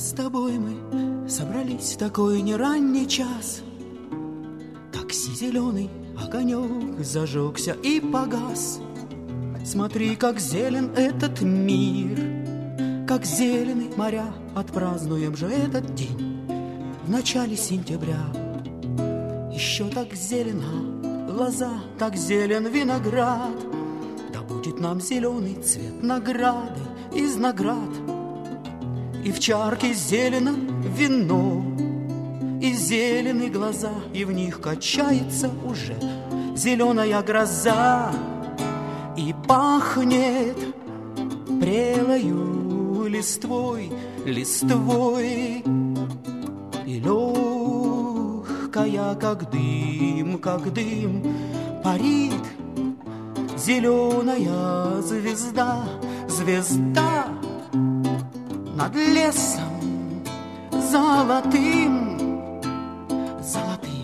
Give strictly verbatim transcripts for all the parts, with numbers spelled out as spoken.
с тобой мы собрались в такой неранний час. Такси зеленый огонек зажегся и погас. Смотри, как зелен этот мир, как зелены моря. Отпразднуем же этот день в начале сентября. Еще так зелена лоза, так зелен виноград. Да будет нам зеленый цвет награды из наград. И в чарке зелено вино, и зелены глаза, и в них качается уже зеленая гроза. И пахнет прелою листвой, листвой, и легкая, как дым, как дым, парит зеленая звезда, звезда над лесом золотым, золотым.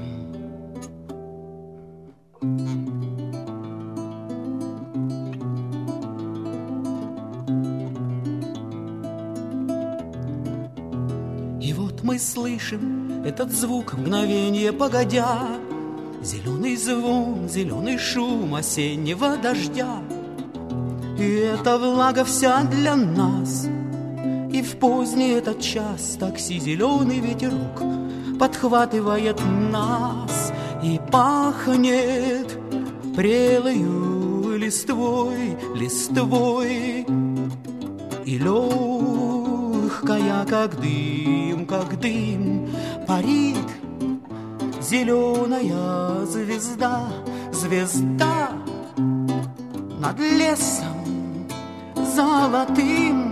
И вот мы слышим этот звук мгновенье погодя, зеленый звон, зеленый шум осеннего дождя. И эта влага вся для нас. И в поздний этот час такси зеленый ветерок подхватывает нас. И пахнет прелою листвой, листвой, и легкая, как дым, как дым, парит зеленая звезда, звезда над лесом золотым.